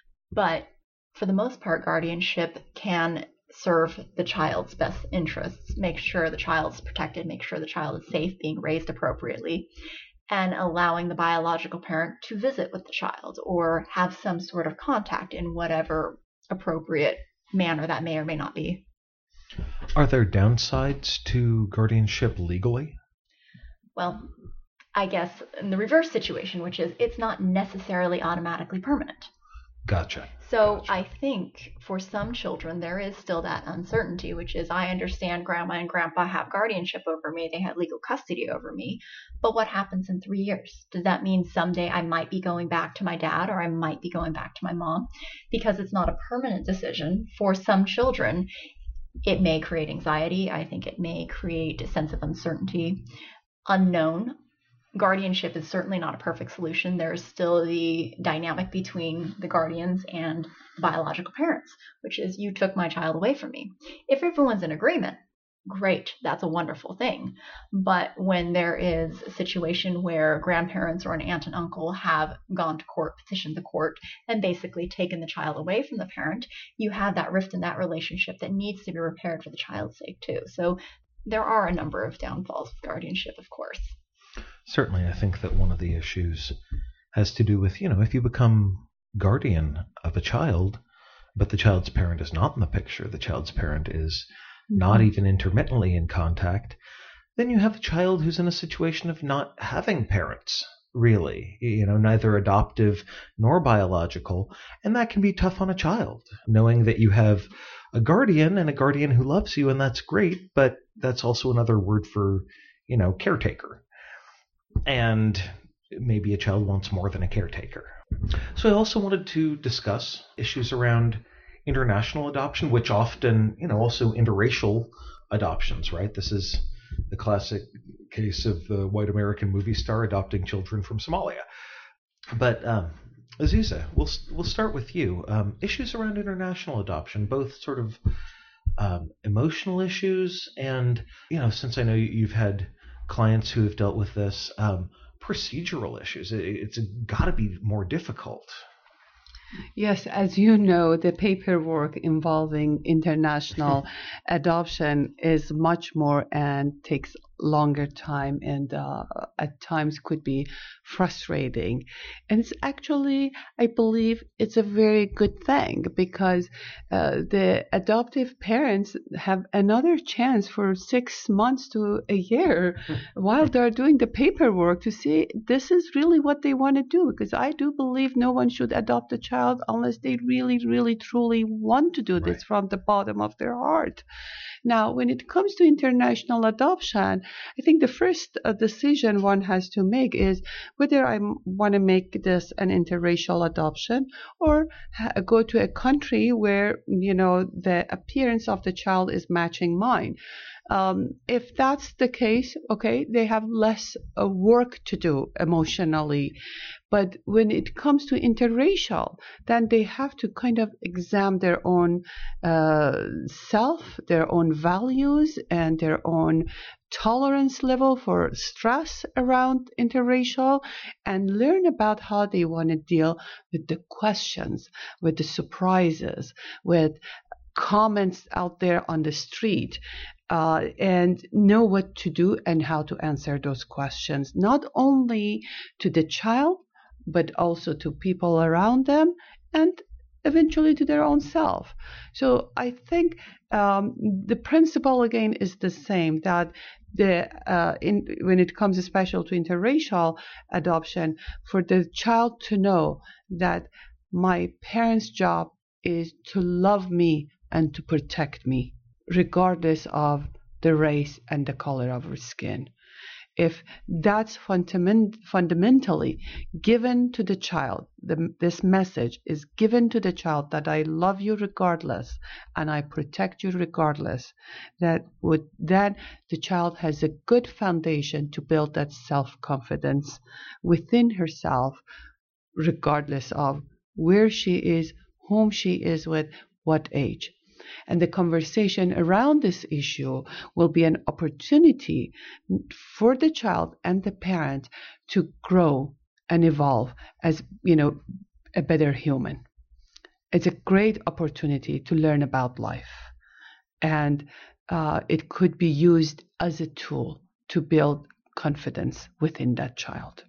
But for the most part, guardianship can serve the child's best interests, make sure the child's protected, make sure the child is safe, being raised appropriately, and allowing the biological parent to visit with the child or have some sort of contact in whatever appropriate manner that may or may not be. Are there downsides to guardianship legally? Well, I guess in the reverse situation, which is it's not necessarily automatically permanent. Gotcha. So I think for some children, there is still that uncertainty, which is I understand grandma and grandpa have guardianship over me. They have legal custody over me. But what happens in 3 years? Does that mean someday I might be going back to my dad or I might be going back to my mom? Because it's not a permanent decision. For some children, it may create anxiety. I think it may create a sense of uncertainty, unknown. Guardianship is certainly not a perfect solution. There's still the dynamic between the guardians and biological parents, which is you took my child away from me. If everyone's in agreement, great, that's a wonderful thing. But when there is a situation where grandparents or an aunt and uncle have gone to court, petitioned the court, and basically taken the child away from the parent, you have that rift in that relationship that needs to be repaired for the child's sake too. So there are a number of downfalls with guardianship, of course. Certainly, I think that one of the issues has to do with, if you become guardian of a child, but the child's parent is not in the picture, the child's parent is not even intermittently in contact, then you have a child who's in a situation of not having parents, really, neither adoptive nor biological. And that can be tough on a child, knowing that you have a guardian and a guardian who loves you, and that's great, but that's also another word for, caretaker. And maybe a child wants more than a caretaker. So I also wanted to discuss issues around international adoption, which often, also interracial adoptions, right? This is the classic case of the white American movie star adopting children from Somalia. But Aziza, we'll start with you. Issues around international adoption, both sort of emotional issues and, since I know you've had clients who have dealt with this, procedural issues. It's got to be more difficult. Yes, as you know, the paperwork involving international adoption is much more and takes longer time, and at times could be frustrating. And it's actually, I believe, it's a very good thing, because the adoptive parents have another chance for 6 months to a year while they're doing the paperwork to see this is really what they want to do. Because I do believe no one should adopt a child unless they really, really, truly want to do this from the bottom of their heart. Now, when it comes to international adoption, I think the first decision one has to make is whether I want to make this an interracial adoption or go to a country where, the appearance of the child is matching mine. If that's the case, okay, they have less work to do emotionally. But when it comes to interracial, then they have to kind of examine their own self, their own values, and their own tolerance level for stress around interracial, and learn about how they want to deal with the questions, with the surprises, with comments out there on the street. And know what to do and how to answer those questions, not only to the child, but also to people around them, and eventually to their own self. So I think the principle again is the same, that when it comes especially to interracial adoption, for the child to know that my parents' job is to love me and to protect me, regardless of the race and the color of our skin. If that's fundamentally given to the child, this message is given to the child that I love you regardless and I protect you regardless, then the child has a good foundation to build that self-confidence within herself, regardless of where she is, whom she is with, what age. And the conversation around this issue will be an opportunity for the child and the parent to grow and evolve as, a better human. It's a great opportunity to learn about life. And it could be used as a tool to build confidence within that child.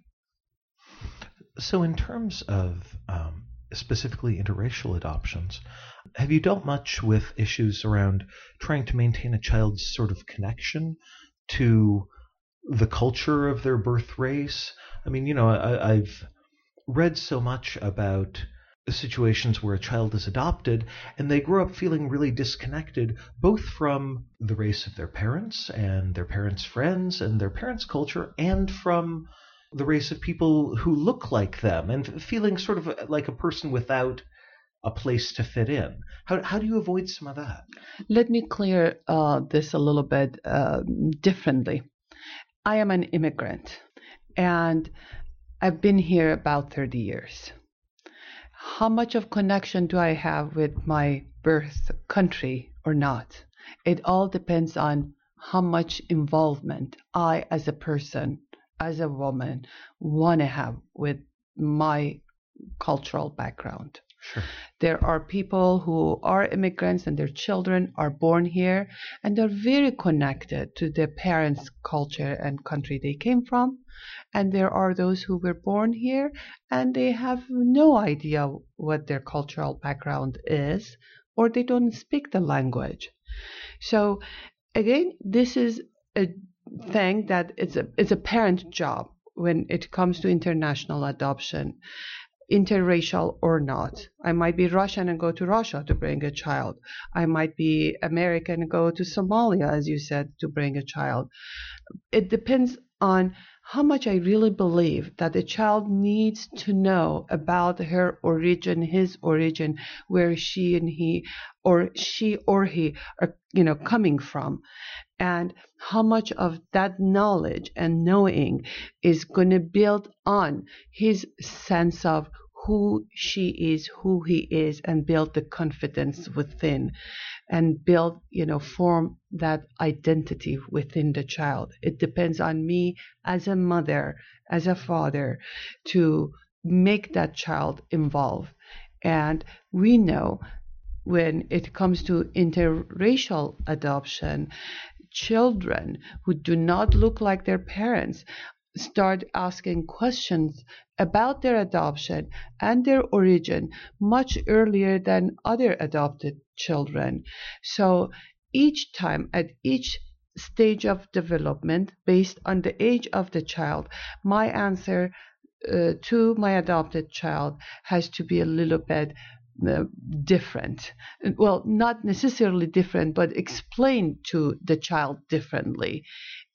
So in terms of specifically interracial adoptions, have you dealt much with issues around trying to maintain a child's sort of connection to the culture of their birth race? I mean, I've read so much about situations where a child is adopted and they grow up feeling really disconnected, both from the race of their parents and their parents' friends and their parents' culture, and from the race of people who look like them, and feeling sort of like a person without a place to fit in. How do you avoid some of that? Let me clear this a little bit differently. I am an immigrant, and I've been here about 30 years. How much of connection do I have with my birth country or not? It all depends on how much involvement I, as a person, as a woman, want to have with my cultural background. Sure. There are people who are immigrants and their children are born here and they're very connected to their parents' culture and country they came from. And there are those who were born here and they have no idea what their cultural background is, or they don't speak the language. So again, this is a thing that it's a parent job when it comes to international adoption, interracial or not. I might be Russian and go to Russia to bring a child. I might be American and go to Somalia, as you said, to bring a child. It depends on how much I really believe that the child needs to know about her origin, his origin, where she or he are, coming from, and how much of that knowledge and knowing is going to build on his sense of who she is, who he is, and build the confidence within, and build, form that identity within the child. It depends on me as a mother, as a father, to make that child involve. And we know when it comes to interracial adoption, children who do not look like their parents start asking questions about their adoption and their origin much earlier than other adopted children. So each time, at each stage of development, based on the age of the child, my answer to my adopted child has to be a little bit different. Well, not necessarily different, but explained to the child differently,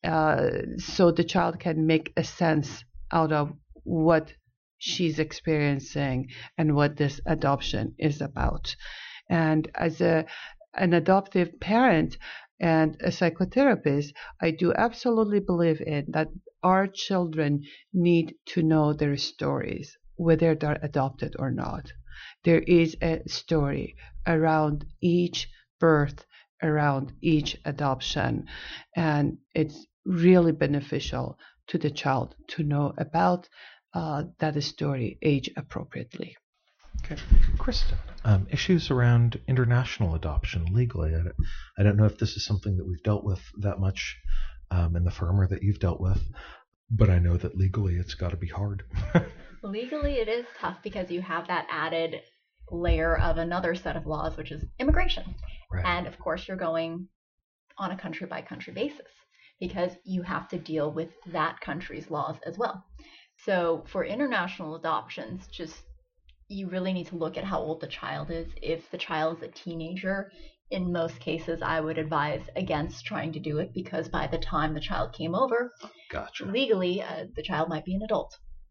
so the child can make a sense out of what she's experiencing and what this adoption is about. And as an adoptive parent and a psychotherapist, I do absolutely believe in that our children need to know their stories, whether they're adopted or not. There is a story around each birth, around each adoption, and it's really beneficial to the child to know about that story age appropriately. Okay. Kristen, issues around international adoption legally. I don't know if this is something that we've dealt with that much in the firm or that you've dealt with, but I know that legally it's got to be hard. Legally, it is tough because you have that added layer of another set of laws, which is immigration. Right. And of course, you're going on a country by country basis because you have to deal with that country's laws as well. So for international adoptions, you really need to look at how old the child is. If the child is a teenager, in most cases, I would advise against trying to do it because by the time the child came over, Gotcha. legally, the child might be an adult.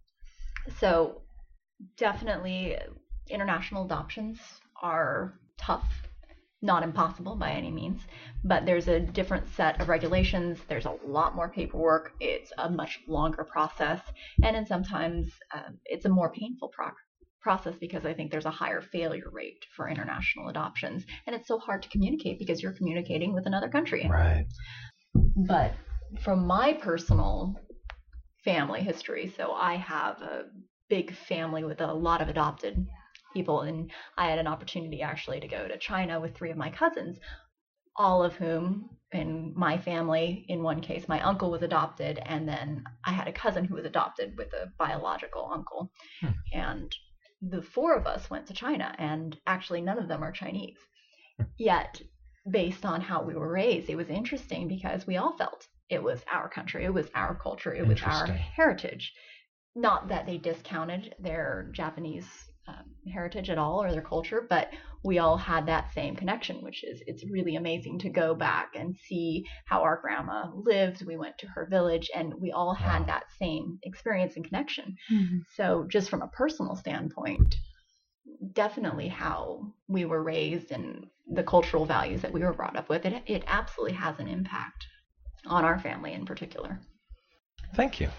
So definitely international adoptions are tough, not impossible by any means, but there's a different set of regulations. There's a lot more paperwork. It's a much longer process, and then sometimes it's a more painful process because I think there's a higher failure rate for international adoptions, and it's so hard to communicate because you're communicating with another country. Right. But from my personal family history, so I have a big family with a lot of adopted people, and I had an opportunity actually to go to China with 3 of my cousins, all of whom in my family, in one case my uncle was adopted, and then I had a cousin who was adopted with a biological uncle. And the 4 of us went to China, and actually none of them are Chinese. Yet based on how we were raised, it was interesting because we all felt it was our country, it was our culture, it was our heritage. Not that they discounted their Japanese heritage at all or their culture, but we all had that same connection, which is it's really amazing to go back and see how our grandma lived. We went to her village and we all had that same experience and connection. Mm-hmm. So just from a personal standpoint, definitely how we were raised and the cultural values that we were brought up with, it absolutely has an impact on our family in particular. Thank you.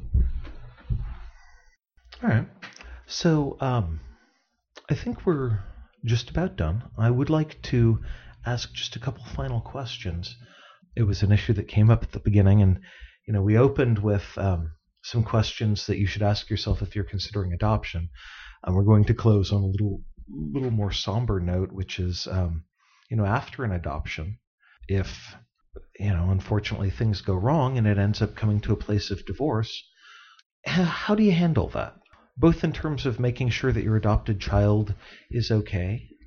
All right. So I think we're just about done. I would like to ask just a couple final questions. It was an issue that came up at the beginning, and we opened with some questions that you should ask yourself if you're considering adoption. We're going to close on a little more somber note, which is, after an adoption, if unfortunately things go wrong and it ends up coming to a place of divorce, how do you handle that? Both in terms of making sure that your adopted child is okay,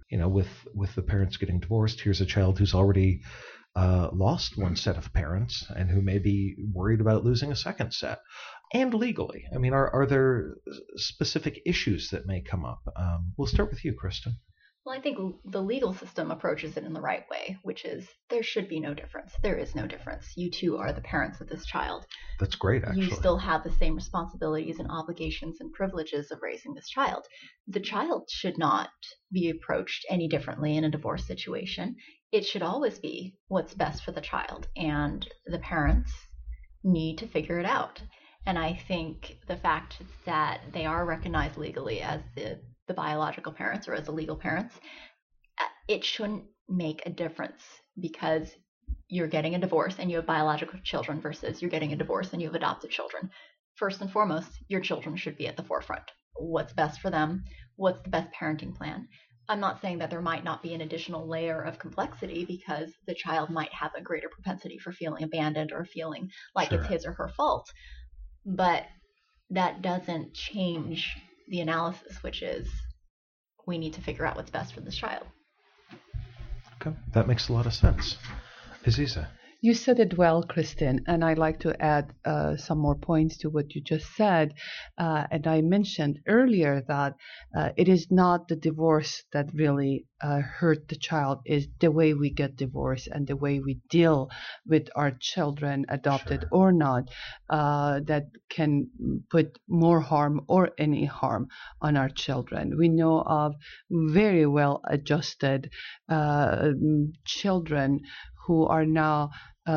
with the parents getting divorced, here's a child who's already lost one set of parents and who may be worried about losing a second set. And legally, I mean, are there specific issues that may come up? We'll start with you, Kristen. Well, I think the legal system approaches it in the right way, which is there should be no difference. There is no difference. You two are the parents of this child. That's great, actually. You still have the same responsibilities and obligations and privileges of raising this child. The child should not be approached any differently in a divorce situation. It should always be what's best for the child, and the parents need to figure it out. And I think the fact that they are recognized legally as the biological parents or as the legal parents, it shouldn't make a difference because you're getting a divorce and you have biological children versus you're getting a divorce and you have adopted children. First and foremost, your children should be at the forefront. What's best for them? What's the best parenting plan? I'm not saying that there might not be an additional layer of complexity because the child might have a greater propensity for feeling abandoned or feeling like it's his or her fault. But that doesn't change the analysis, which is we need to figure out what's best for this child. Okay, that makes a lot of sense. Aziza. You said it well, Kristen, and I'd like to add some more points to what you just said. And I mentioned earlier that it is not the divorce that really hurt the child, is the way we get divorced and the way we deal with our children, adopted or not, that can put more harm or any harm on our children. We know of very well adjusted children who are now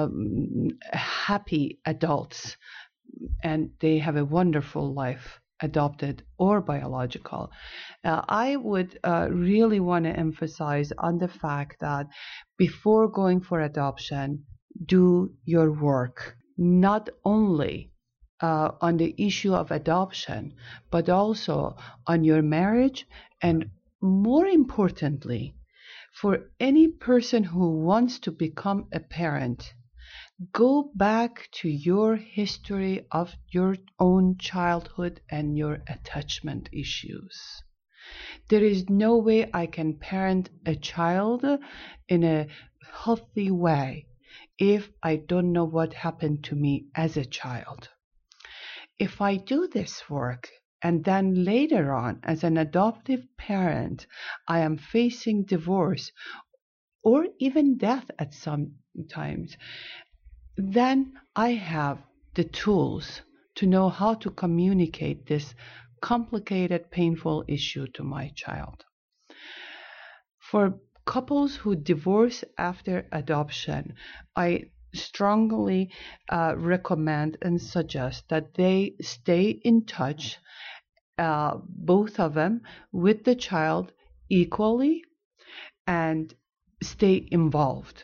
happy adults, and they have a wonderful life, adopted or biological. I would really want to emphasize on the fact that before going for adoption, do your work, not only on the issue of adoption, but also on your marriage, and more importantly, for any person who wants to become a parent, go back to your history of your own childhood and your attachment issues. There is no way I can parent a child in a healthy way if I don't know what happened to me as a child. If I do this work, and then later on, as an adoptive parent, I am facing divorce or even death at some times, then I have the tools to know how to communicate this complicated, painful issue to my child. For couples who divorce after adoption, I strongly recommend and suggest that they stay in touch, both of them, with the child equally and stay involved.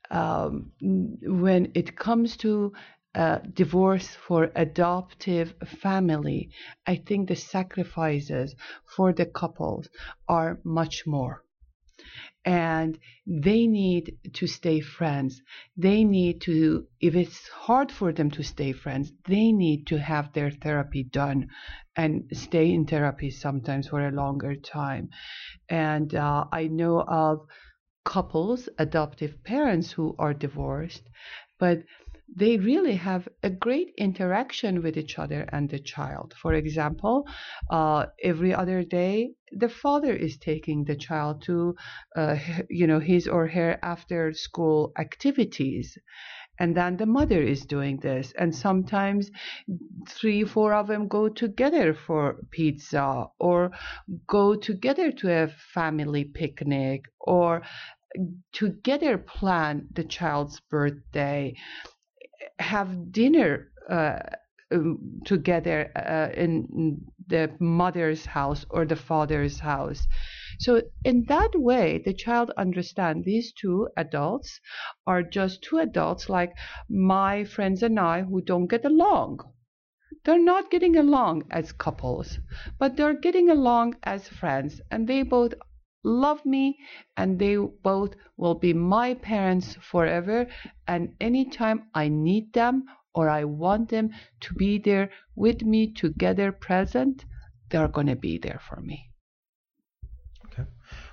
When it comes to divorce for adoptive family, I think the sacrifices for the couples are much more. And they need to stay friends. They need to, if it's hard for them to stay friends, they need to have their therapy done and stay in therapy sometimes for a longer time. And I know of couples, adoptive parents who are divorced, but they really have a great interaction with each other and the child. For example, every other day, the father is taking the child to, his or her after school activities. And then the mother is doing this. And sometimes 3-4 of them go together for pizza or go together to a family picnic or together plan the child's birthday, have dinner together in the mother's house or the father's house. So in that way, the child understands these two adults are just two adults like my friends and I who don't get along. They're not getting along as couples, but they're getting along as friends, and they both love me, and they both will be my parents forever, and anytime I need them or I want them to be there with me together present, they're going to be there for me. Okay.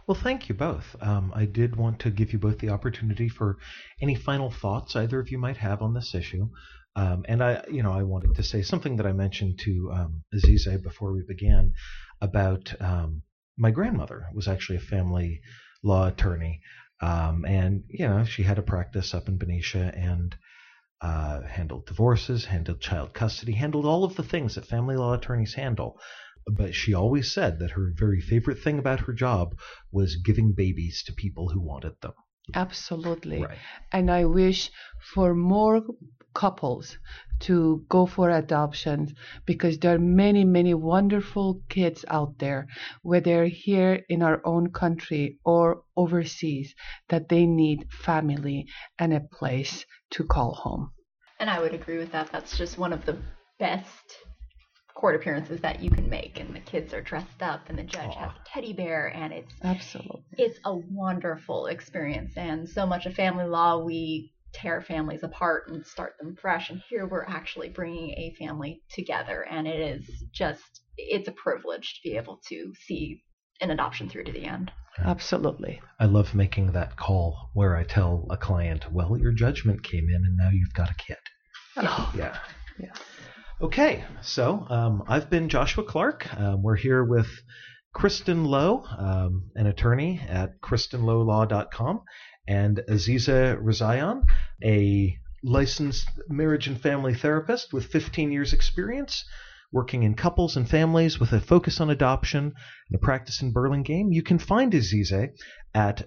Well, thank you both. I did want to give you both the opportunity for any final thoughts either of you might have on this issue. And I wanted to say something that I mentioned to Azize before we began about my grandmother was actually a family law attorney, and she had a practice up in Benicia and handled divorces, handled child custody, handled all of the things that family law attorneys handle. But she always said that her very favorite thing about her job was giving babies to people who wanted them. Absolutely. Right. And I wish for more couples to go for adoptions, because there are many, many wonderful kids out there, whether here in our own country or overseas, that they need family and a place to call home. And I would agree with that. That's just one of the best court appearances that you can make, and the kids are dressed up and the judge has a teddy bear, and it's a wonderful experience. And so much of family law, we tear families apart and start them fresh, and here we're actually bringing a family together, and it's a privilege to be able to see an adoption through to the end. Absolutely. I love making that call where I tell a client, well, your judgment came in and now you've got a kid. Yeah. Okay, so I've been Joshua Clark. We're here with Kristen Lowe, an attorney at KristenLoweLaw.com, and Aziza Rezaian, a licensed marriage and family therapist with 15 years experience working in couples and families with a focus on adoption and a practice in Burlingame. You can find Aziza at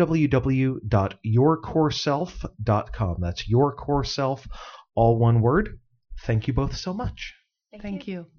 www.yourcoreself.com. That's yourcoreself, all one word. Thank you both so much. Thank you.